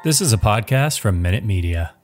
This is a podcast from Minute Media.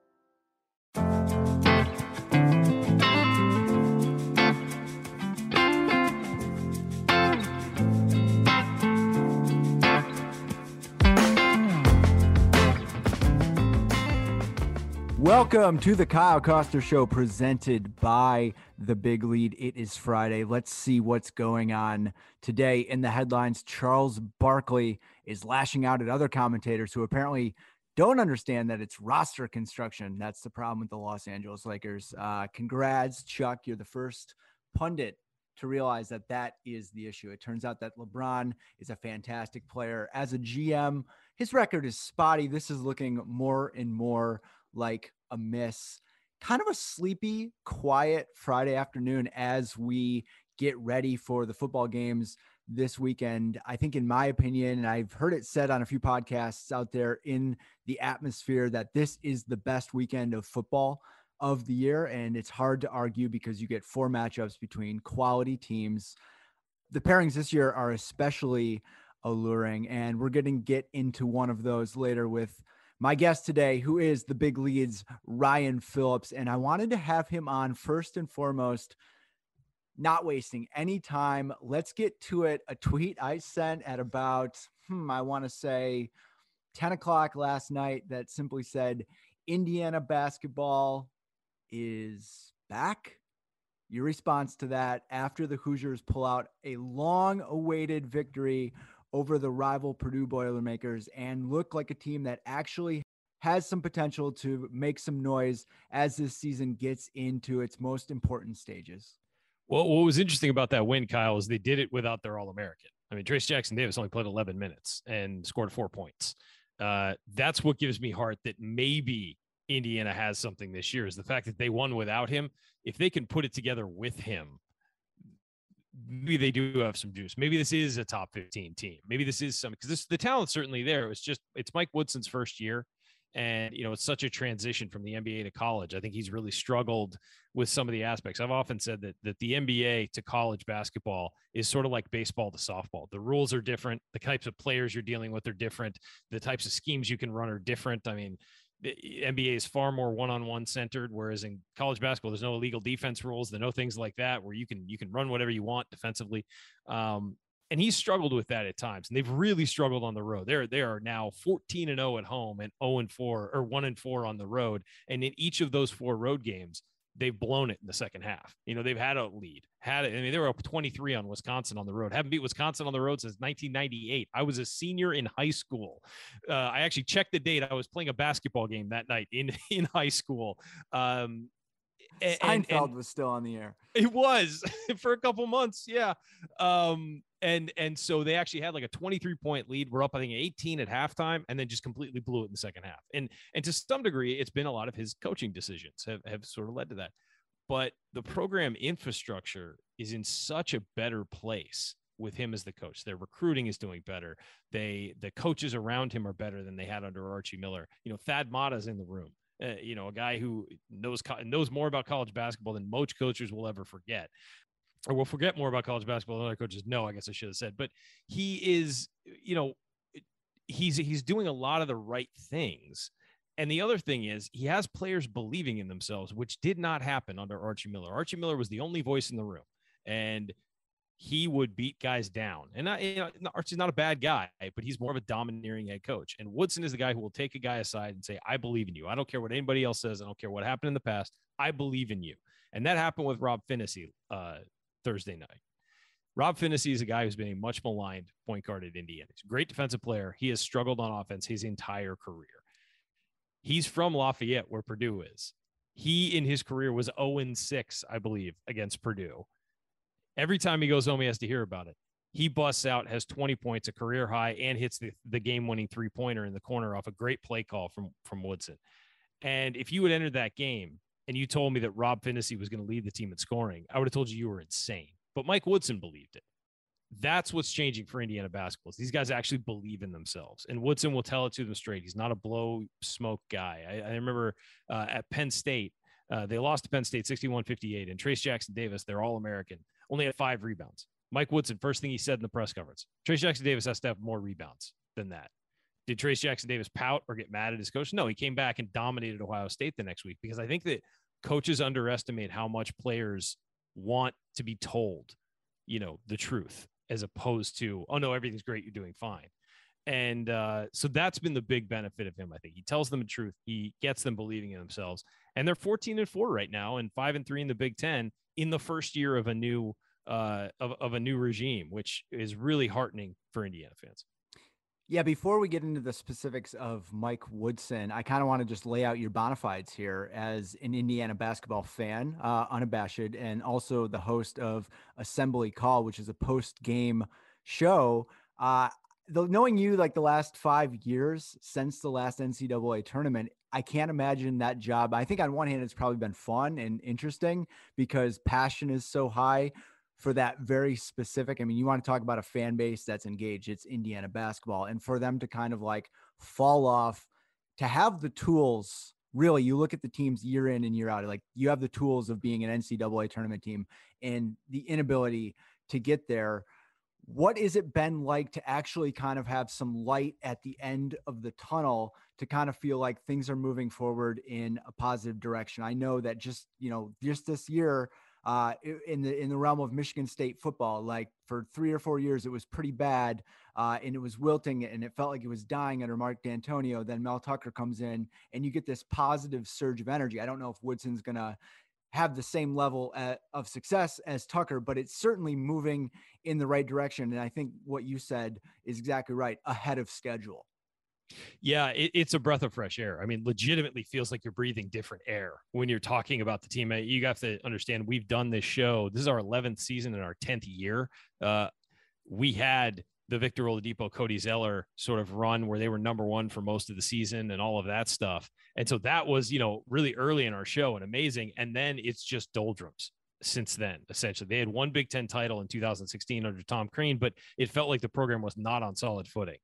Welcome to the Kyle Koster Show, presented by The Big Lead. It is Friday. Let's see what's going on today in the headlines. Charles Barkley is lashing out at other commentators who apparently don't understand that it's roster construction. That's the problem with the Los Angeles Lakers. Congrats, Chuck. You're the first pundit to realize that that is the issue. It turns out that LeBron is a fantastic player. As a GM, his record is spotty. This is looking more and more like a miss. Kind of a sleepy, quiet Friday afternoon as we get ready for the football games this weekend. I think, in my opinion, and I've heard it said on a few podcasts out there in the atmosphere, that this is the best weekend of football of the year. And it's hard to argue because you get four matchups between quality teams. The pairings this year are especially alluring, and we're going to get into one of those later with my guest today, who is the Big Lead's Ryan Phillips. And I wanted to have him on first and foremost, not wasting any time. Let's get to it. A tweet I sent at about, I want to say 10 o'clock last night that simply said, Indiana basketball is back. Your response to that after the Hoosiers pull out a long-awaited victory over the rival Purdue Boilermakers and look like a team that actually has some potential to make some noise as this season gets into its most important stages. Well, what was interesting about that win, Kyle, is they did it without their All-American. I mean, Trayce Jackson-Davis only played 11 minutes and scored 4 points. That's what gives me heart that maybe Indiana has something this year, is the fact that they won without him. If they can put it together with him, maybe they do have some juice. Maybe this is a top 15 team. Maybe this is some, because the talent's certainly there. It's Mike Woodson's first year. And, it's such a transition from the NBA to college. I think he's really struggled with some of the aspects. I've often said that the NBA to college basketball is sort of like baseball to softball. The rules are different. The types of players you're dealing with are different. The types of schemes you can run are different. I mean, the NBA is far more one-on-one centered, whereas in college basketball, there's no illegal defense rules. There are no things like that where you can run whatever you want defensively. And he's struggled with that at times, and they've really struggled on the road. They are now 14-0 at home and 0-4 or 1-4 on the road. And in each of those 4 road games, they've blown it in the second half. They've had a lead. They were up 23 on Wisconsin on the road. Haven't beat Wisconsin on the road since 1998. I was a senior in high school. I actually checked the date. I was playing a basketball game that night in high school. Seinfeld was still on the air. It was for a couple months. Yeah. And so they actually had like a 23-point lead. We're up, I think, 18 at halftime, and then just completely blew it in the second half. And to some degree, it's been a lot of his coaching decisions have sort of led to that. But the program infrastructure is in such a better place with him as the coach. Their recruiting is doing better. The coaches around him are better than they had under Archie Miller. Thad Matta's in the room. A guy who knows more about college basketball than most coaches will ever forget, or will forget more about college basketball than other coaches know, I guess I should have said. But he is, he's doing a lot of the right things. And the other thing is he has players believing in themselves, which did not happen under Archie Miller. Archie Miller was the only voice in the room, and he would beat guys down. And Archie's not a bad guy, but he's more of a domineering head coach. And Woodson is the guy who will take a guy aside and say, I believe in you. I don't care what anybody else says. I don't care what happened in the past. I believe in you. And that happened with Rob Phinisee Thursday night. Rob Phinisee is a guy who's been a much maligned point guard at Indiana. He's a great defensive player. He has struggled on offense his entire career. He's from Lafayette, where Purdue is. He, in his career, was 0-6, I believe, against Purdue. Every time he goes home, he has to hear about it. He busts out, has 20 points, a career high, and hits the game-winning three-pointer in the corner off a great play call from Woodson. And if you had entered that game and you told me that Rob Phinisee was going to lead the team in scoring, I would have told you were insane. But Mike Woodson believed it. That's what's changing for Indiana basketball. These guys actually believe in themselves, and Woodson will tell it to them straight. He's not a blow smoke guy. I remember at Penn State, they lost to Penn State 61-58, and Trayce Jackson-Davis, they're All-American, only had 5 rebounds. Mike Woodson, first thing he said in the press conference, Trayce Jackson-Davis has to have more rebounds than that. Did Trace Jackson Davis pout or get mad at his coach? No, he came back and dominated Ohio State the next week, because I think that coaches underestimate how much players want to be told, the truth, as opposed to, oh no, everything's great, you're doing fine. And so that's been the big benefit of him. I think he tells them the truth. He gets them believing in themselves, and they're 14-4 right now and 5-3 in the Big Ten in the first year of a new of a new regime, which is really heartening for Indiana fans. Yeah, before we get into the specifics of Mike Woodson, I kind of want to just lay out your bona fides here as an Indiana basketball fan, unabashed, and also the host of Assembly Call, which is a post-game show. Knowing you like the last 5 years since the last NCAA tournament, I can't imagine that job. I think on one hand, it's probably been fun and interesting because passion is so high for that very specific. I mean, you want to talk about a fan base that's engaged. It's Indiana basketball. And for them to kind of like fall off, to have the tools, really, you look at the teams year in and year out, like you have the tools of being an NCAA tournament team and the inability to get there. What has it been like to actually kind of have some light at the end of the tunnel to kind of feel like things are moving forward in a positive direction? I know that just this year, in the realm of Michigan State football, like for 3 or 4 years, it was pretty bad, and it was wilting, and it felt like it was dying under Mark D'Antonio. Then Mel Tucker comes in, and you get this positive surge of energy. I don't know if Woodson's going to have the same level of success as Tucker, but it's certainly moving in the right direction. And I think what you said is exactly right, ahead of schedule. Yeah, it's a breath of fresh air. I mean, legitimately feels like you're breathing different air when you're talking about the team. You have to understand, we've done this show. This is our 11th season and our 10th year. We had the Victor Oladipo, Cody Zeller sort of run where they were number one for most of the season and all of that stuff. And so that was, really early in our show and amazing. And then it's just doldrums since then. Essentially, they had one Big Ten title in 2016 under Tom Crean, but it felt like the program was not on solid footing.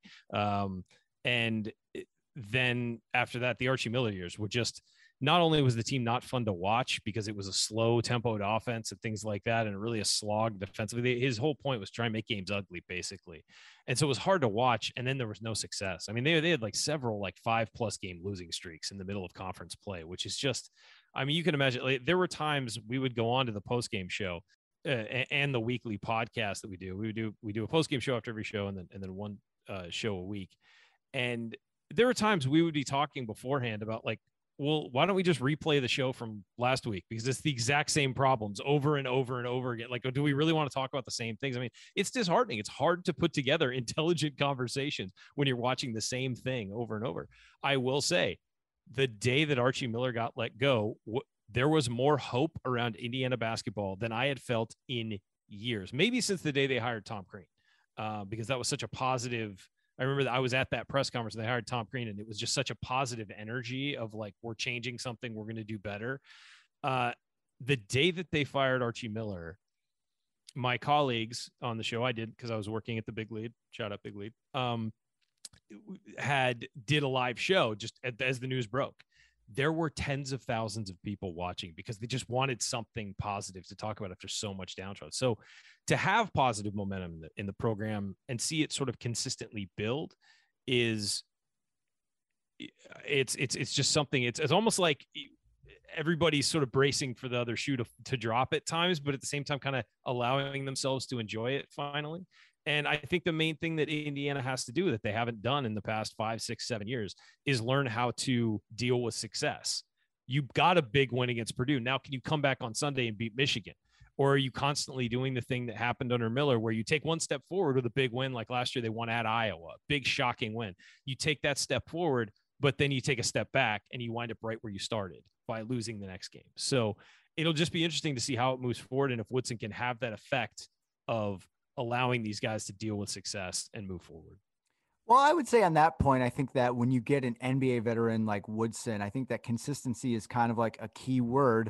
And then after that, the Archie Miller years were just, not only was the team not fun to watch because it was a slow tempoed offense and things like that, and really a slog defensively. His whole point was try and make games ugly, basically. And so it was hard to watch. And then there was no success. I mean, they had like several like 5+ game losing streaks in the middle of conference play, which is just, I mean, you can imagine, like, there were times we would go on to the post-game show and the weekly podcast that we do. We do a post-game show after every show, and then one show a week. And there were times we would be talking beforehand about like, well, why don't we just replay the show from last week? Because it's the exact same problems over and over and over again. Like, do we really want to talk about the same things? I mean, it's disheartening. It's hard to put together intelligent conversations when you're watching the same thing over and over. I will say, the day that Archie Miller got let go, there was more hope around Indiana basketball than I had felt in years, maybe since the day they hired Tom Crean, because that was such a positive. I remember that I was at that press conference and they hired Tom Crean, and it was just such a positive energy of like, we're changing something, we're going to do better. The day that they fired Archie Miller, my colleagues on the show, I did, because I was working at the Big Lead, shout out Big Lead, did a live show just as the news broke. There were tens of thousands of people watching because they just wanted something positive to talk about after so much downtrodden. So to have positive momentum in the program and see it sort of consistently build it's just something. It's almost like everybody's sort of bracing for the other shoe to drop at times, but at the same time, kind of allowing themselves to enjoy it finally. And I think the main thing that Indiana has to do that they haven't done in the past 5, 6, 7 years is learn how to deal with success. You got a big win against Purdue. Now, can you come back on Sunday and beat Michigan? Or are you constantly doing the thing that happened under Miller, where you take one step forward with a big win? Like last year, they won at Iowa, big shocking win. You take that step forward, but then you take a step back and you wind up right where you started by losing the next game. So it'll just be interesting to see how it moves forward. And if Woodson can have that effect of allowing these guys to deal with success and move forward. Well, I would say on that point, I think that when you get an NBA veteran like Woodson, I think that consistency is kind of like a key word.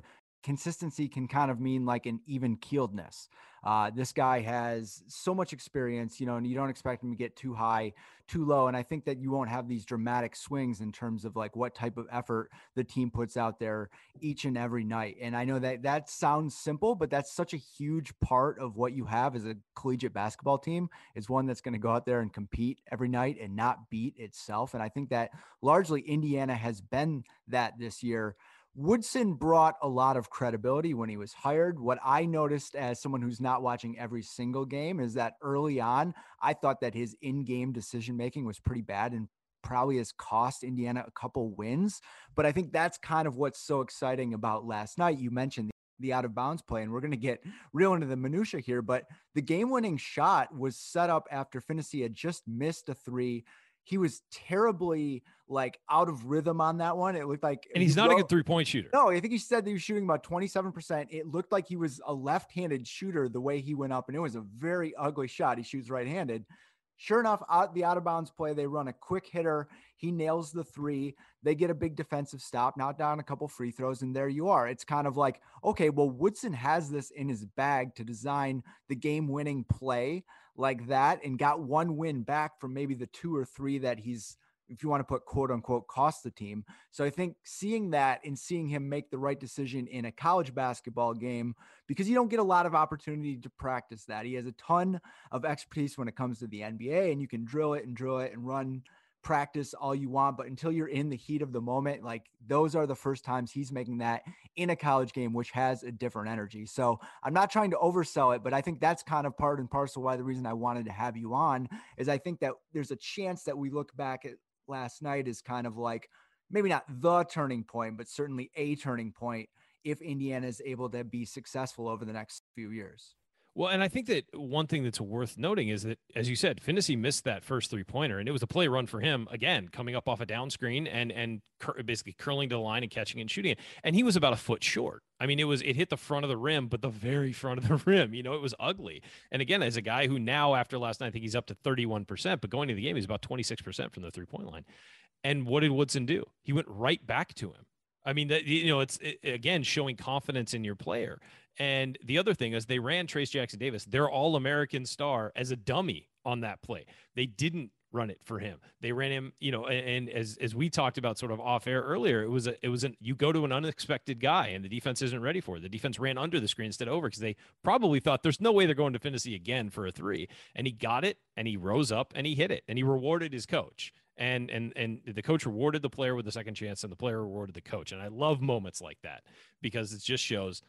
consistency can kind of mean like an even keeledness. This guy has so much experience, and you don't expect him to get too high, too low. And I think that you won't have these dramatic swings in terms of like what type of effort the team puts out there each and every night. And I know that sounds simple, but that's such a huge part of what you have as a collegiate basketball team, is one that's going to go out there and compete every night and not beat itself. And I think that largely Indiana has been that this year. Woodson brought a lot of credibility when he was hired. What I noticed as someone who's not watching every single game is that early on, I thought that his in-game decision-making was pretty bad and probably has cost Indiana a couple wins. But I think that's kind of what's so exciting about last night. You mentioned the out of bounds play, and we're going to get real into the minutia here, but the game-winning shot was set up after Phinisee had just missed a three. He was terribly like out of rhythm on that one. It looked like, and he's not a good 3-point shooter. No, I think he said that he was shooting about 27%. It looked like he was a left-handed shooter the way he went up, and it was a very ugly shot. He shoots right-handed. Sure enough, the out of bounds play, they run a quick hitter. He nails the three. They get a big defensive stop, knock down a couple free throws, and there you are. It's kind of like, okay, well, Woodson has this in his bag to design the game-winning play like that, and got one win back from maybe the 2 or 3 that he's, if you want to put quote unquote, cost the team. So I think seeing that and seeing him make the right decision in a college basketball game, because you don't get a lot of opportunity to practice that. He has a ton of expertise when it comes to the NBA, and you can drill it and run practice all you want, but until you're in the heat of the moment, like those are the first times he's making that in a college game, which has a different energy. So I'm not trying to oversell it, but I think that's kind of part and parcel why the reason I wanted to have you on is I think that there's a chance that we look back at last night as kind of like maybe not the turning point, but certainly a turning point if Indiana is able to be successful over the next few years. Well, and I think that one thing that's worth noting is that, as you said, Phinisee missed that first 3-pointer, and it was a play run for him, again, coming up off a down screen and basically curling to the line and catching and shooting it. And he was about a foot short. I mean, it hit the front of the rim, but the very front of the rim, it was ugly. And again, as a guy who now, after last night, I think he's up to 31%, but going to the game, he's about 26% from the 3-point line. And what did Woodson do? He went right back to him. I mean, it's again, showing confidence in your player. And the other thing is they ran Trayce Jackson-Davis, their All-American star, as a dummy on that play. They didn't run it for him. They ran him, and as we talked about sort of off air earlier, you go to an unexpected guy and the defense isn't ready for it. The defense ran under the screen instead of over because they probably thought there's no way they're going to Phinisee again for a 3. And he got it and he rose up and he hit it and he rewarded his coach. And the coach rewarded the player with the second chance and the player rewarded the coach. And I love moments like that because it just shows,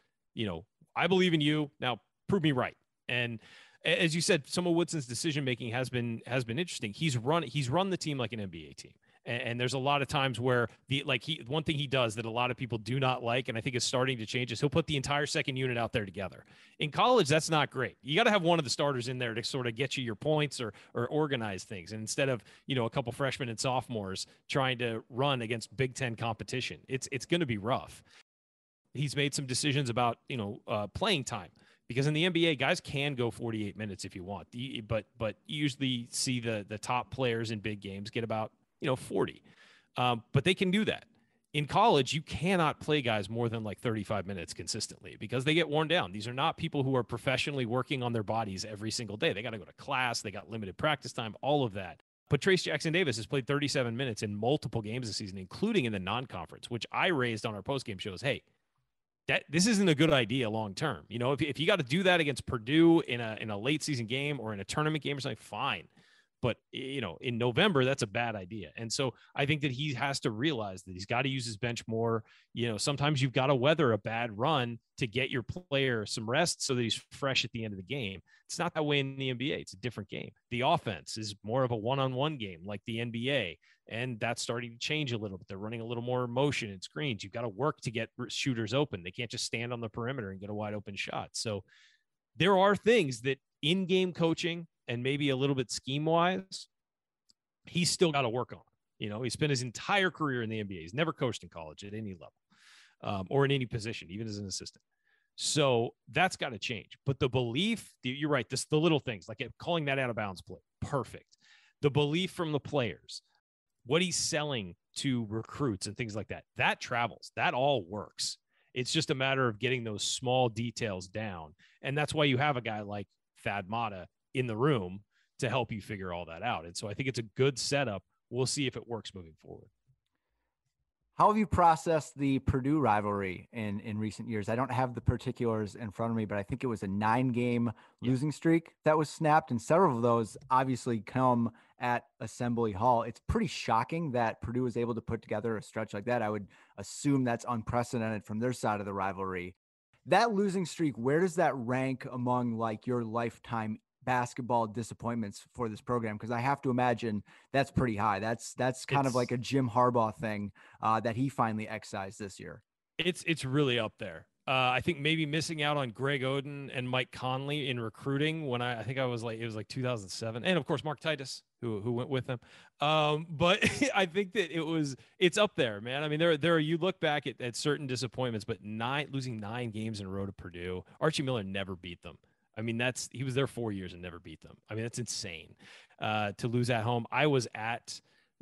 I believe in you. Now prove me right. And as you said, some of Woodson's decision-making has been interesting. He's run the team like an NBA team. And there's a lot of times where one thing he does that a lot of people do not like, and I think is starting to change, is he'll put the entire second unit out there together. In college, that's not great. You got to have one of the starters in there to sort of get you your points or organize things. And instead of, a couple freshmen and sophomores trying to run against Big Ten competition, it's going to be rough. He's made some decisions about, playing time. Because in the NBA, guys can go 48 minutes if you want, but you usually see the top players in big games get about 40, but they can do that. In college, you cannot play guys more than like 35 minutes consistently because they get worn down. These are not people who are professionally working on their bodies every single day. They got to go to class. They got limited practice time, all of that. But Trayce Jackson-Davis has played 37 minutes in multiple games this season, including in the non-conference, which I raised on our postgame shows. Hey, this isn't a good idea long term. If you got to do that against Purdue in a late season game or in a tournament game or something, fine. But in November, that's a bad idea. And so I think that he has to realize that he's got to use his bench more. Sometimes you've got to weather a bad run to get your player some rest so that he's fresh at the end of the game. It's not that way in the NBA. It's a different game. The offense is more of a one-on-one game like the NBA. And that's starting to change a little bit. They're running a little more motion and screens. You've got to work to get shooters open. They can't just stand on the perimeter and get a wide open shot. So there are things that in-game coaching and maybe a little bit scheme-wise, he's still got to work on. He spent his entire career in the NBA. He's never coached in college at any level or in any position, even as an assistant. So that's got to change. But the belief, you're right, the little things, like calling that out of bounds play, perfect. The belief from the players, what he's selling to recruits and things like that, that travels. That all works. It's just a matter of getting those small details down. And that's why you have a guy like Thad Matta in the room to help you figure all that out. And so I think it's a good setup. We'll see if it works moving forward. How have you processed the Purdue rivalry in recent years? I don't have the particulars in front of me, but I think it was a 9-game losing streak that was snapped, and several of those obviously come at Assembly Hall. It's pretty shocking that Purdue was able to put together a stretch like that. I would assume that's unprecedented from their side of the rivalry. That losing streak, where does that rank among like your lifetime basketball disappointments for this program? Because I have to imagine that's pretty high. That's kind of like a Jim Harbaugh thing that he finally excised this year. It's really up there. I think maybe missing out on Greg Oden and Mike Conley in recruiting when I think it was like 2007, and of course Mark Titus who went with them. But I think that it's up there, man. I mean, there are, you look back at certain disappointments, but losing 9 games in a row to Purdue. Archie Miller never beat them. I mean, he was there 4 years and never beat them. I mean, that's insane to lose at home. I was at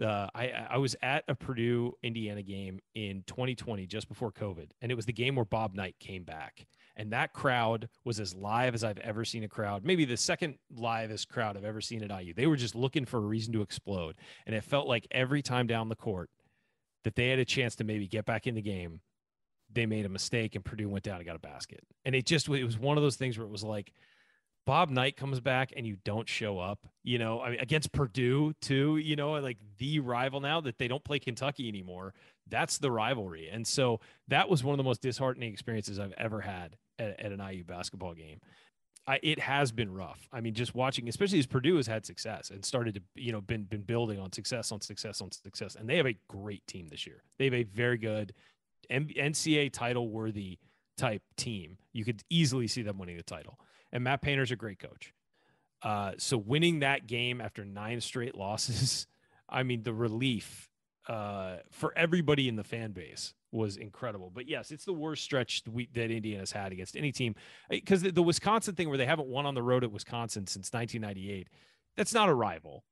a Purdue Indiana game in 2020, just before COVID. And it was the game where Bob Knight came back. And that crowd was as live as I've ever seen a crowd, maybe the second livest crowd I've ever seen at IU. They were just looking for a reason to explode. And it felt like every time down the court that they had a chance to maybe get back in the game, they made a mistake and Purdue went down and got a basket. And it was one of those things where it was like, Bob Knight comes back and you don't show up, I mean, against Purdue too, like the rival now that they don't play Kentucky anymore. That's the rivalry. And so that was one of the most disheartening experiences I've ever had at an IU basketball game. It has been rough. I mean, just watching, especially as Purdue has had success and started to, been building on success. And they have a great team this year. They have a very good NCAA title worthy type team. You could easily see them winning the title. And Matt Painter's a great coach. So winning that game after 9 straight losses, I mean, the relief for everybody in the fan base was incredible. But yes, it's the worst stretch that Indiana's had against any team. Because the Wisconsin thing where they haven't won on the road at Wisconsin since 1998, that's not a rival.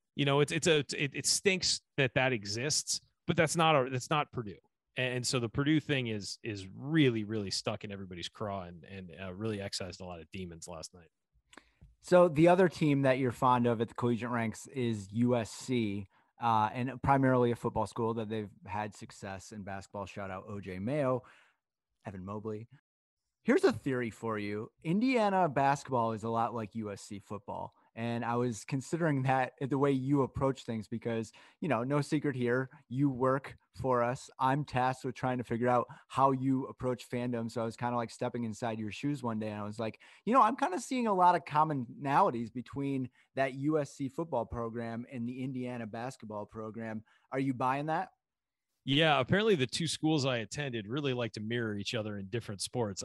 It stinks that exists, but that's not Purdue. And so the Purdue thing is really, really stuck in everybody's craw and really excised a lot of demons last night. So the other team that you're fond of at the collegiate ranks is USC, and primarily a football school that they've had success in basketball. Shout out OJ Mayo, Evan Mobley. Here's a theory for you. Indiana basketball is a lot like USC football. And I was considering that the way you approach things because, no secret here, you work for us. I'm tasked with trying to figure out how you approach fandom. So I was kind of like stepping inside your shoes one day and I was like, I'm kind of seeing a lot of commonalities between that USC football program and the Indiana basketball program. Are you buying that? Yeah, apparently the two schools I attended really like to mirror each other in different sports.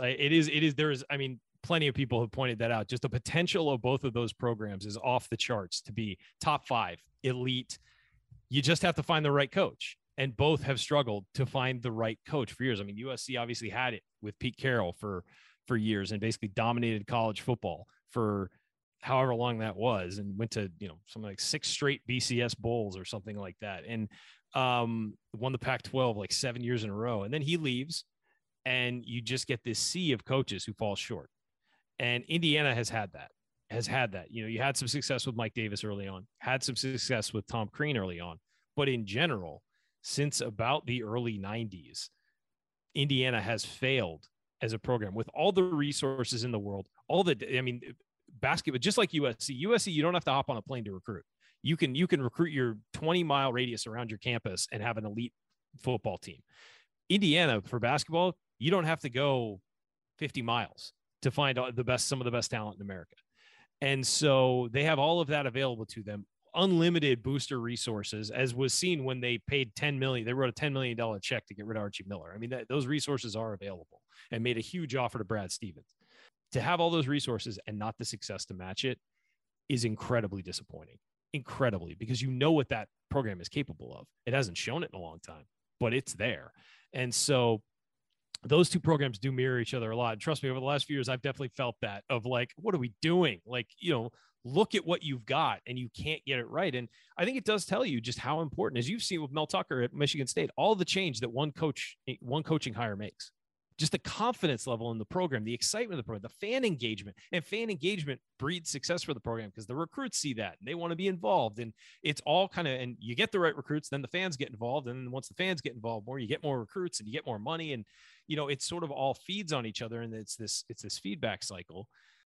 Plenty of people have pointed that out. Just the potential of both of those programs is off the charts to be top 5 elite. You just have to find the right coach, and both have struggled to find the right coach for years. I mean, USC obviously had it with Pete Carroll for years and basically dominated college football for however long that was, and went to, something like 6 straight BCS bowls or something like that. And won the Pac-12 like 7 years in a row. And then he leaves and you just get this sea of coaches who fall short. And Indiana has had that. You had some success with Mike Davis early on, had some success with Tom Crean early on. But in general, since about the early 90s, Indiana has failed as a program with all the resources in the world. Basketball, just like USC, you don't have to hop on a plane to recruit. You can recruit your 20-mile radius around your campus and have an elite football team. Indiana, for basketball, you don't have to go 50 miles to find some of the best talent in America. And so they have all of that available to them, unlimited booster resources, as was seen when they paid $10 million. They wrote a $10 million check to get rid of Archie Miller. I mean, those resources are available, and made a huge offer to Brad Stevens. To have all those resources and not the success to match it is incredibly disappointing. Incredibly, because what that program is capable of. It hasn't shown it in a long time, but it's there. And so those two programs do mirror each other a lot. And trust me, over the last few years, I've definitely felt that of like, what are we doing? Like, look at what you've got and you can't get it right. And I think it does tell you just how important, as you've seen with Mel Tucker at Michigan State, all the change that one coaching hire makes. just the confidence level in the program, the excitement of the program, the fan engagement. And fan engagement breeds success for the program because the recruits see that and they want to be involved. And it's all kind of, and you get the right recruits, then the fans get involved. And then once the fans get involved more, you get more recruits and you get more money. And, it's sort of all feeds on each other. And it's this feedback cycle.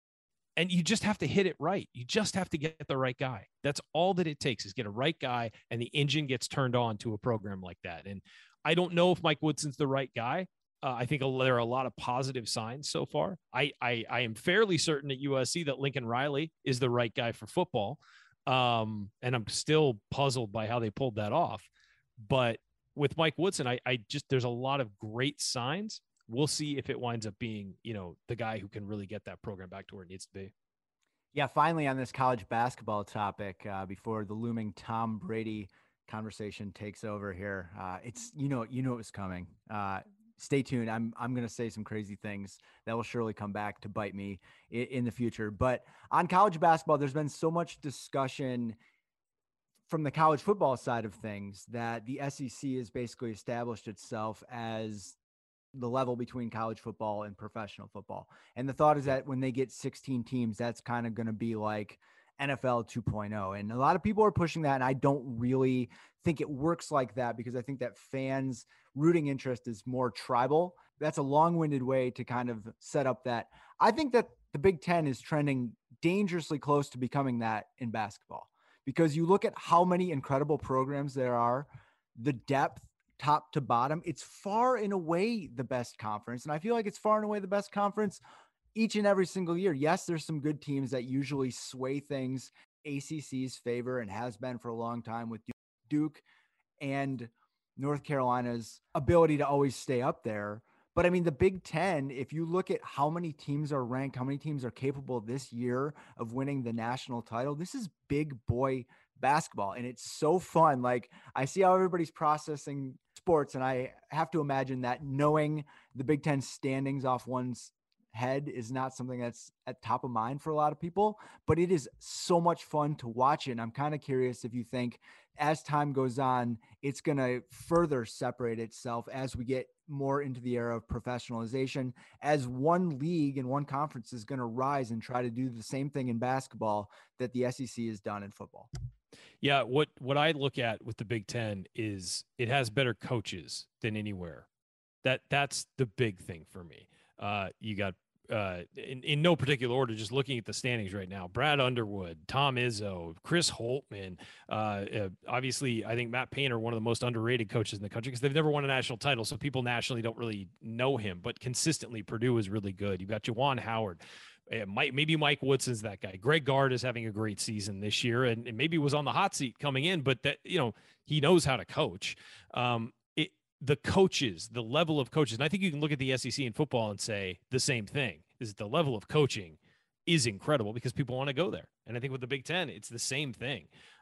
And you just have to hit it right. You just have to get the right guy. That's all that it takes, is get a right guy, and the engine gets turned on to a program like that. And I don't know if Mike Woodson's the right guy. I think there are a lot of positive signs so far. I am fairly certain at USC that Lincoln Riley is the right guy for football. And I'm still puzzled by how they pulled that off. But with Mike Woodson, there's a lot of great signs. We'll see if it winds up being, the guy who can really get that program back to where it needs to be. Yeah, finally on this college basketball topic, before the looming Tom Brady conversation takes over here, it's it was coming. Stay tuned. I'm going to say some crazy things that will surely come back to bite me in the future. But on college basketball, there's been so much discussion from the college football side of things that the SEC has basically established itself as the level between college football and professional football. And the thought is that when they get 16 teams, that's kind of going to be like NFL 2.0. And a lot of people are pushing that. And I don't really think it works like that, because I think that fans' rooting interest is more tribal. That's a long-winded way to kind of set up that. I think that the Big Ten is trending dangerously close to becoming that in basketball, because you look at how many incredible programs there are, the depth, top to bottom, it's far and away the best conference. And I feel like it's far and away the best conference each and every single year. Yes, there's some good teams that usually sway things ACC's favor, and has been for a long time, with Duke and North Carolina's ability to always stay up there. But I mean, the Big Ten, if you look at how many teams are ranked, how many teams are capable this year of winning the national title, this is big boy basketball. And it's so fun. Like, I see how everybody's processing sports, and I have to imagine that knowing the Big Ten standings off one's head is not something that's at top of mind for a lot of people, but it is so much fun to watch it. And I'm kind of curious if you think as time goes on, it's going to further separate itself as we get more into the era of professionalization, as one league and one conference is going to rise and try to do the same thing in basketball that the SEC has done in football. Yeah, what I look at with the Big Ten is it has better coaches than anywhere. That's the big thing for me. You got in no particular order, just looking at the standings right now: Brad Underwood, Tom Izzo, Chris Holtman. Obviously, I think Matt Painter, one of the most underrated coaches in the country, because they've never won a national title, so people nationally don't really know him. But consistently, Purdue is really good. You've got Juwan Howard. Maybe Mike Woodson's that guy. Greg Gard is having a great season this year, and maybe was on the hot seat coming in, but that, he knows how to coach. The coaches, the level of coaches, and I think you can look at the SEC in football and say the same thing, is the level of coaching is incredible because people want to go there. And I think with the Big Ten, it's the same thing.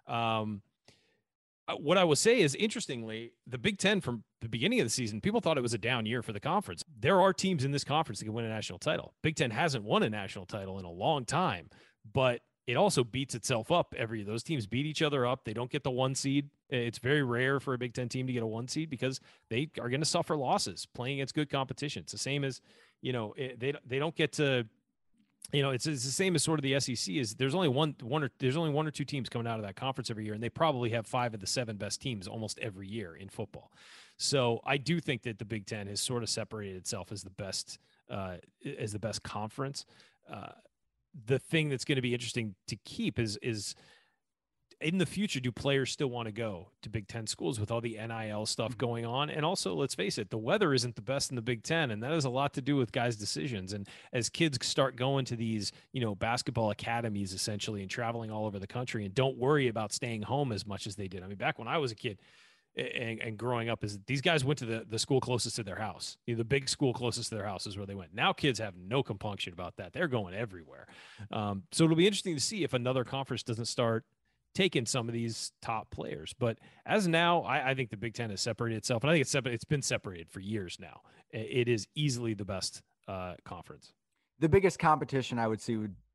What I will say is, interestingly, the Big Ten from the beginning of the season, people thought it was a down year for the conference. There are teams in this conference that can win a national title. Big Ten hasn't won a national title in a long time, but it also beats itself up every year. Those teams beat each other up. They don't get the 1 seed. It's very rare for a Big Ten team to get a 1 seed because they are going to suffer losses playing against good competition. It's the same as, they don't get to, it's the same as sort of the SEC is. There's only one or two teams coming out of that conference every year, and they probably have 5 of the 7 best teams almost every year in football. So I do think that the Big Ten has sort of separated itself as the best conference. The thing that's going to be interesting to keep is in the future, do players still want to go to Big Ten schools with all the NIL stuff going on? And also, let's face it, the weather isn't the best in the Big Ten, and that has a lot to do with guys' decisions. And as kids start going to these, basketball academies essentially and traveling all over the country and don't worry about staying home as much as they did. I mean, back when I was a kid and growing up, is these guys went to the school closest to their house. The big school closest to their house is where they went. Now kids have no compunction about that. They're going everywhere. So it'll be interesting to see if another conference doesn't start taking some of these top players. But as now, I think the Big Ten has separated itself, and I think it's been separated for years now. It is easily the best conference. The biggest competition I would see would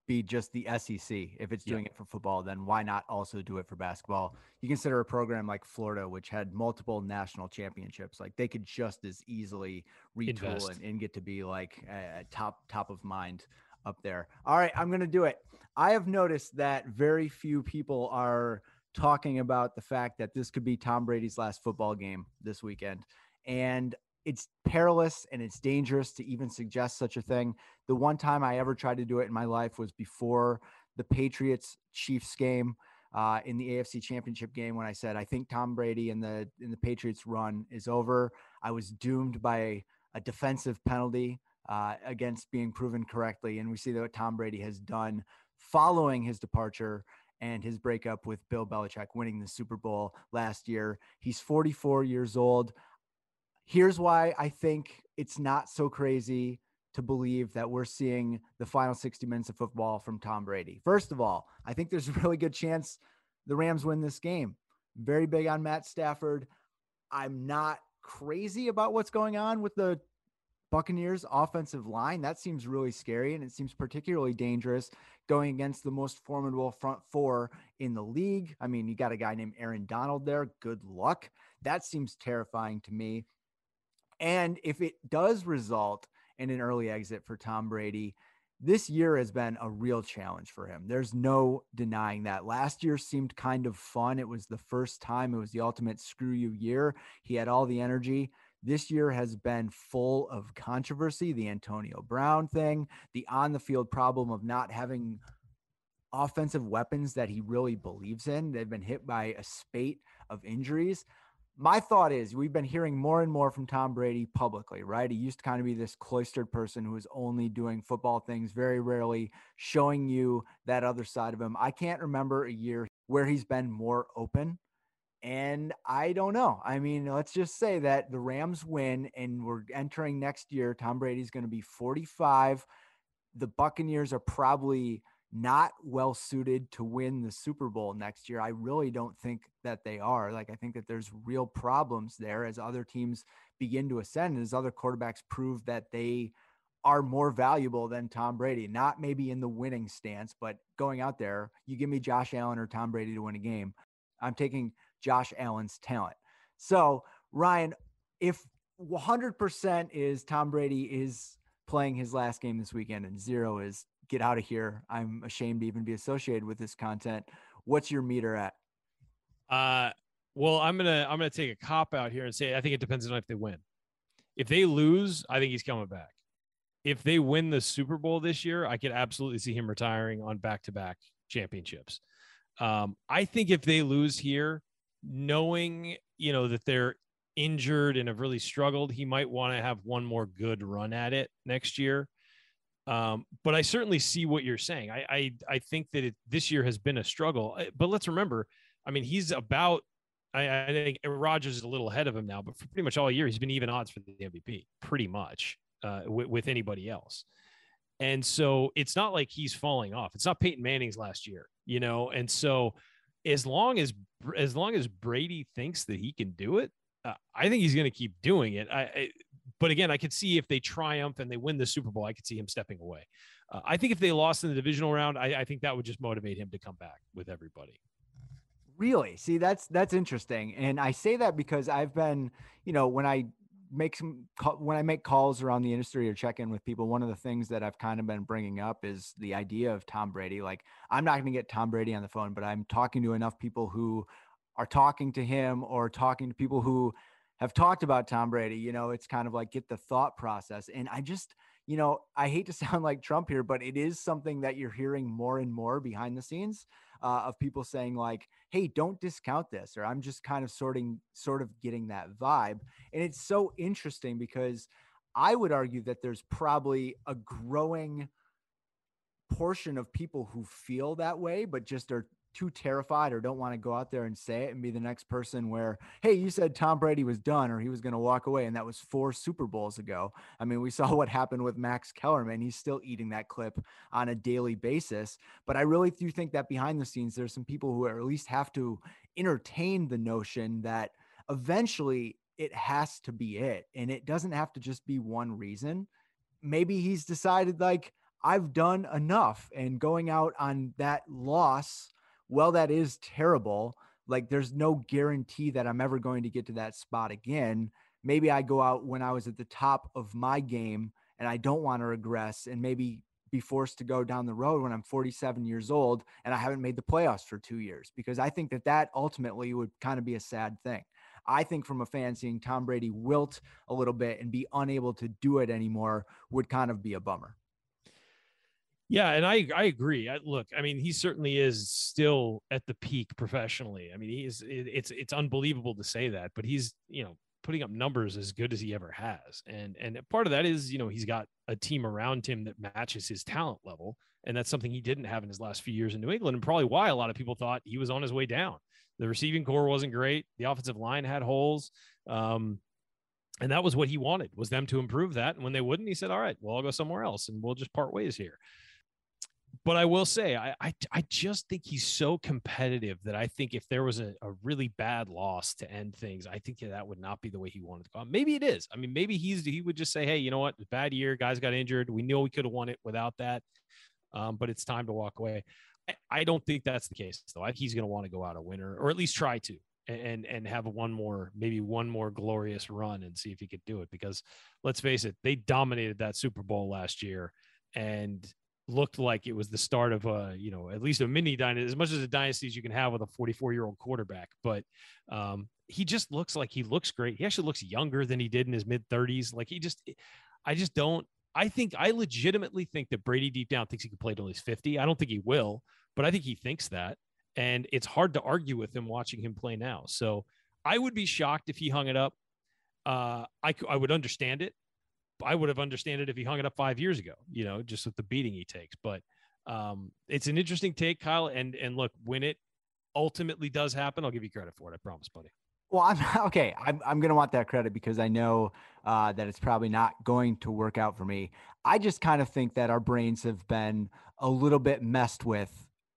be just the SEC. If it's doing it for football, then why not also do it for basketball? You consider a program like Florida, which had multiple national championships, like they could just as easily retool and get to be like a top of mind up there. All right, I'm going to do it. I have noticed that very few people are talking about the fact that this could be Tom Brady's last football game this weekend. And it's perilous and it's dangerous to even suggest such a thing. The one time I ever tried to do it in my life was before the Patriots Chiefs game in the AFC Championship game, when I said, I think Tom Brady and the Patriots run is over. I was doomed by a defensive penalty against being proven correctly. And we see that what Tom Brady has done following his departure and his breakup with Bill Belichick, winning the Super Bowl last year. He's 44 years old. Here's why I think it's not so crazy to believe that we're seeing the final 60 minutes of football from Tom Brady. First of all, I think there's a really good chance the Rams win this game. Very big on Matt Stafford. I'm not crazy about what's going on with the Buccaneers offensive line. That seems really scary, and it seems particularly dangerous going against the most formidable front four in the league. I mean, you got a guy named Aaron Donald there. Good luck. That seems terrifying to me. And if it does result in an early exit for Tom Brady, this year has been a real challenge for him. There's no denying that. Last year seemed kind of fun. It was the first time. It was the ultimate screw you year. He had all the energy. This year has been full of controversy. The Antonio Brown thing, the on the field problem of not having offensive weapons that he really believes in. They've been hit by a spate of injuries. My thought is we've been hearing more and more from Tom Brady publicly, right? He used to kind of be this cloistered person who was only doing football things, very rarely showing you that other side of him. I can't remember a year where he's been more open. And I don't know. I mean, let's just say that the Rams win and we're entering next year. Tom Brady's going to be 45. The Buccaneers are probably not well suited to win the Super Bowl next year. I really don't think that they are. Like, I think that there's real problems there as other teams begin to ascend, as other quarterbacks prove that they are more valuable than Tom Brady, not maybe in the winning stance, but going out there, you give me Josh Allen or Tom Brady to win a game, I'm taking Josh Allen's talent. So Ryan, if 100% is Tom Brady is playing his last game this weekend and 0 is get out of here, I'm ashamed to even be associated with this content, what's your meter at? Well, I'm gonna take a cop out here and say I think it depends on if they win. If they lose, I think he's coming back. If they win the Super Bowl this year, I could absolutely see him retiring on back-to-back championships. I think if they lose here, knowing that they're injured and have really struggled, he might want to have one more good run at it next year. But I certainly see what you're saying. I think that this year has been a struggle, but let's remember, I mean, he's about, I think Rodgers is a little ahead of him now, but for pretty much all year, he's been even odds for the MVP pretty much with anybody else. And so it's not like he's falling off. It's not Peyton Manning's last year, And so as long as Brady thinks that he can do it, I think he's going to keep doing it. But again, I could see if they triumph and they win the Super Bowl, I could see him stepping away. I think if they lost in the divisional round, I think that would just motivate him to come back with everybody. Really? See, that's interesting. And I say that because I've been, when I make calls around the industry or check in with people, one of the things that I've kind of been bringing up is the idea of Tom Brady. Like, I'm not going to get Tom Brady on the phone, but I'm talking to enough people who are talking to him or talking to people who have talked about Tom Brady. It's kind of like get the thought process. And I just, I hate to sound like Trump here, but it is something that you're hearing more and more behind the scenes of people saying like, hey, don't discount this, or I'm just kind of sort of getting that vibe. And it's so interesting because I would argue that there's probably a growing portion of people who feel that way, but just are too terrified or don't want to go out there and say it and be the next person where, hey, you said Tom Brady was done or he was going to walk away. And that was 4 Super Bowls ago. I mean, we saw what happened with Max Kellerman. He's still eating that clip on a daily basis. But I really do think that behind the scenes, there's some people who at least have to entertain the notion that eventually it has to be it. And it doesn't have to just be one reason. Maybe he's decided like, I've done enough. And going out on that loss, well, that is terrible. Like, there's no guarantee that I'm ever going to get to that spot again. Maybe I go out when I was at the top of my game and I don't want to regress and maybe be forced to go down the road when I'm 47 years old and I haven't made the playoffs for 2 years, because I think that ultimately would kind of be a sad thing. I think from a fan, seeing Tom Brady wilt a little bit and be unable to do it anymore would kind of be a bummer. Yeah, and I agree. Look, I mean, he certainly is still at the peak professionally. I mean, it's unbelievable to say that, but he's, putting up numbers as good as he ever has. And part of that is, he's got a team around him that matches his talent level, and that's something he didn't have in his last few years in New England, and probably why a lot of people thought he was on his way down. The receiving core wasn't great. The offensive line had holes. And that was what he wanted, was them to improve that. And when they wouldn't, he said, all right, well, I'll go somewhere else and we'll just part ways here. But I will say, I just think he's so competitive that I think if there was a really bad loss to end things, I think that would not be the way he wanted to go. Maybe it is. I mean, maybe he would just say, hey, you know what? Bad year. Guys got injured. We know we could have won it without that. But it's time to walk away. I don't think that's the case, though. I think he's going to want to go out a winner, or at least try to, and have maybe one more glorious run and see if he could do it. Because let's face it, they dominated that Super Bowl last year and looked like it was the start of at least a mini dynasty, as much as a dynasty as you can have with a 44-year-old quarterback. But he just looks like he looks great. He actually looks younger than he did in his mid-30s. Like I legitimately think that Brady deep down thinks he can play till he's 50. I don't think he will, but I think he thinks that. And it's hard to argue with him watching him play now. So I would be shocked if he hung it up. I would understand it. I would have understood it if he hung it up 5 years ago, just with the beating he takes. But it's an interesting take, Kyle. And look, when it ultimately does happen, I'll give you credit for it. I promise, buddy. Well, I'm going to want that credit because I know that it's probably not going to work out for me. I just kind of think that our brains have been a little bit messed with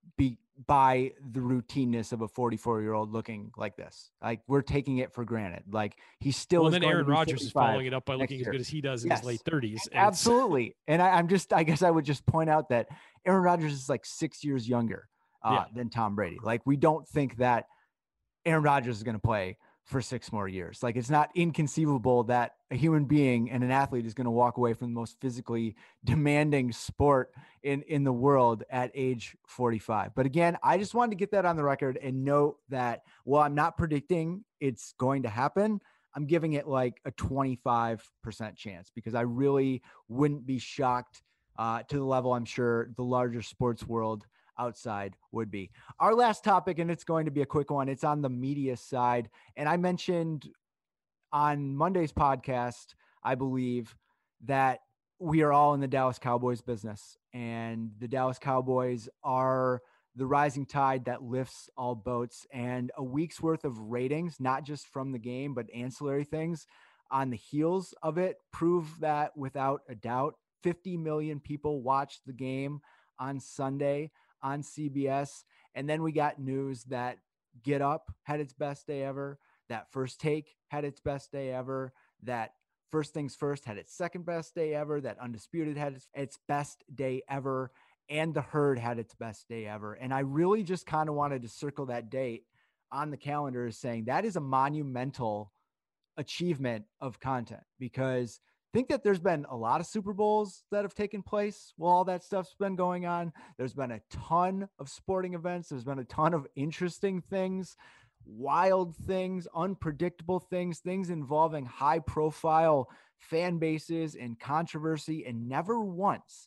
by the routineness of a 44-year-old looking like this. Like, we're taking it for granted. Like, he's still. Well, then Aaron Rodgers is following it up by looking as good as he does in his late 30s. Absolutely. And I guess I would just point out that Aaron Rodgers is like 6 years younger than Tom Brady. Like, we don't think that Aaron Rodgers is going to play for 6 more years. Like, it's not inconceivable that a human being and an athlete is going to walk away from the most physically demanding sport in the world at age 45. But again, I just wanted to get that on the record and note that while I'm not predicting it's going to happen, I'm giving it like a 25% chance, because I really wouldn't be shocked to the level I'm sure the larger sports world outside would be. Our last topic, and it's going to be a quick one. It's on the media side. And I mentioned on Monday's podcast, I believe, that we are all in the Dallas Cowboys business, and the Dallas Cowboys are the rising tide that lifts all boats. And a week's worth of ratings, not just from the game, but ancillary things on the heels of it, prove that without a doubt. 50 million people watched the game on Sunday on CBS. And then we got news that Get Up had its best day ever, that First Take had its best day ever, that First Things First had its second best day ever, that Undisputed had its best day ever, and The Herd had its best day ever. And I really just kind of wanted to circle that date on the calendar as saying that is a monumental achievement of content, because think that there's been a lot of Super Bowls that have taken place while all that stuff's been going on. There's been a ton of sporting events. There's been a ton of interesting things, wild things, unpredictable things, things involving high profile fan bases and controversy. And never once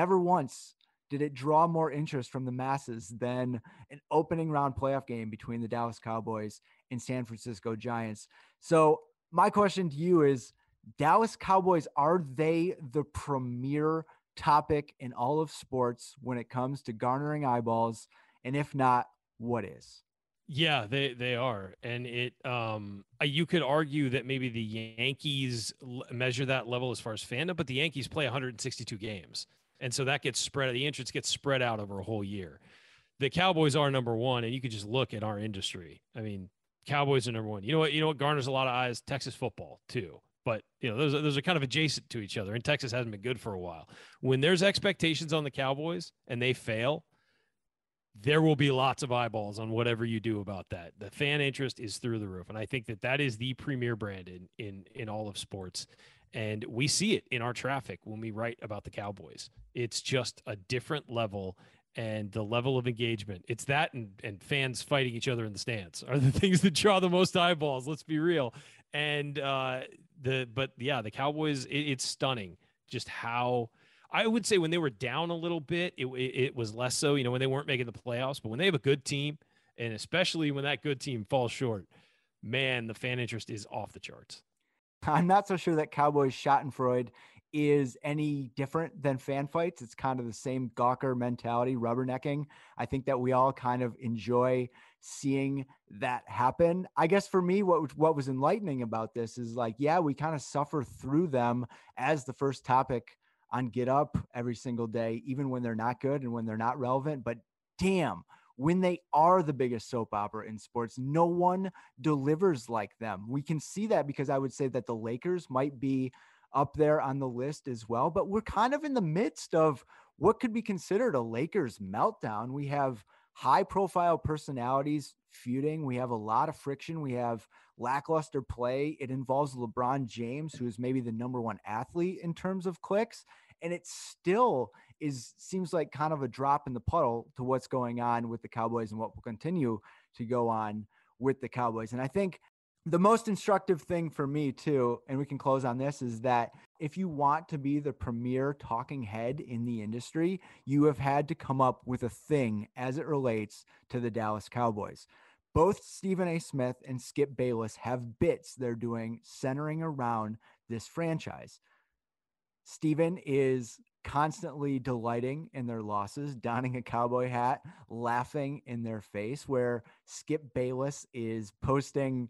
did it draw more interest from the masses than an opening round playoff game between the Dallas Cowboys and San Francisco Giants. So my question to you is, Dallas Cowboys, are they the premier topic in all of sports when it comes to garnering eyeballs? And if not, what is? Yeah, they are. And you could argue that maybe the Yankees measure that level as far as fandom, but the Yankees play 162 games. And so that gets spread, the interest gets spread out over a whole year. The Cowboys are number one, and you could just look at our industry. I mean, Cowboys are number one. You know what garners a lot of eyes? Texas football too. but those are kind of adjacent to each other. And Texas hasn't been good for a while. When there's expectations on the Cowboys and they fail, there will be lots of eyeballs on whatever you do about that. The fan interest is through the roof. And I think that is the premier brand in all of sports. And we see it in our traffic when we write about the Cowboys. It's just a different level, and the level of engagement. It's that and fans fighting each other in the stands are the things that draw the most eyeballs. Let's be real. And the Cowboys, it's stunning just how, I would say when they were down a little bit, it was less so, when they weren't making the playoffs, but when they have a good team, and especially when that good team falls short, man, the fan interest is off the charts. I'm not so sure that Cowboys Schadenfreude is any different than fan fights. It's kind of the same Gawker mentality, rubbernecking. I think that we all kind of enjoy seeing that happen. I guess for me, what was enlightening about this is like, yeah, we kind of suffer through them as the first topic on Get Up every single day, even when they're not good and when they're not relevant. But damn, when they are the biggest soap opera in sports, no one delivers like them. We can see that because I would say that the Lakers might be up there on the list as well, but we're kind of in the midst of what could be considered a Lakers meltdown. We have high profile personalities feuding. We have a lot of friction. We have lackluster play. It involves LeBron James, who is maybe the number one athlete in terms of clicks. And it still seems like kind of a drop in the puddle to what's going on with the Cowboys and what will continue to go on with the Cowboys. And I think the most instructive thing for me too, and we can close on this, is that if you want to be the premier talking head in the industry, you have had to come up with a thing as it relates to the Dallas Cowboys. Both Stephen A. Smith and Skip Bayless have bits they're doing centering around this franchise. Stephen is constantly delighting in their losses, donning a cowboy hat, laughing in their face, where Skip Bayless is posting,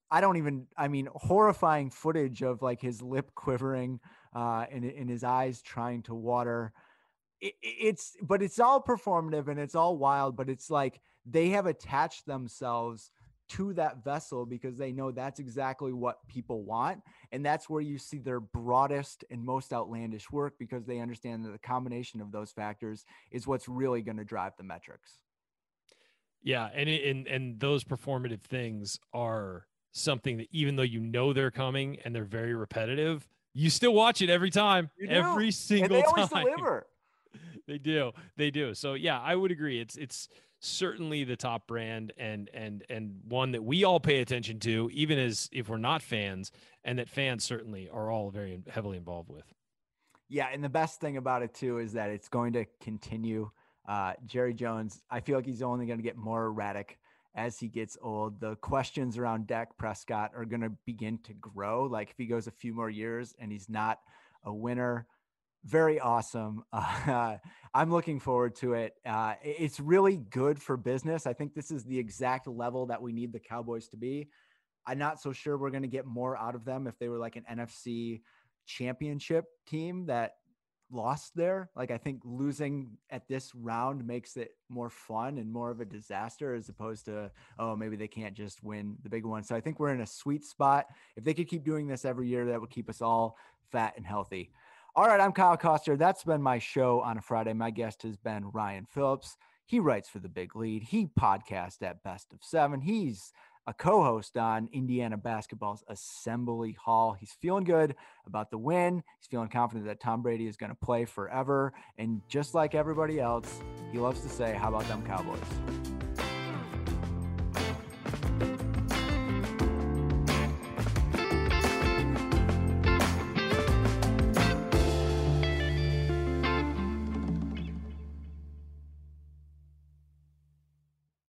horrifying footage of like his lip quivering and his eyes trying to water. It's all performative and it's all wild, but it's like they have attached themselves to that vessel because they know that's exactly what people want. And that's where you see their broadest and most outlandish work, because they understand that the combination of those factors is what's really going to drive the metrics. Yeah. And those performative things are something that, even though they're coming and they're very repetitive, you still watch it every time, every single time. And they always deliver. They do. So yeah, I would agree. It's certainly the top brand and one that we all pay attention to, even as if we're not fans, and that fans certainly are all very heavily involved with. Yeah. And the best thing about it too, is that it's going to continue. Jerry Jones, I feel like he's only going to get more erratic as he gets old. The questions around Dak Prescott are going to begin to grow. Like if he goes a few more years and he's not a winner, very awesome. I'm looking forward to it. It's really good for business. I think this is the exact level that we need the Cowboys to be. I'm not so sure we're going to get more out of them if they were like an NFC championship team that lost there. Like I think losing at this round makes it more fun and more of a disaster, as opposed to, oh, maybe they can't just win the big one. So I think we're in a sweet spot. If they could keep doing this every year, that would keep us all fat and healthy. All right, I'm Kyle Koster. That's been my show on a Friday. My guest has been Ryan Phillips. He writes for The Big Lead. He podcasts at Best of Seven. He's a co-host on Indiana basketball's Assembly Hall. He's feeling good about the win. He's feeling confident that Tom Brady is going to play forever. And just like everybody else, he loves to say, how about them Cowboys?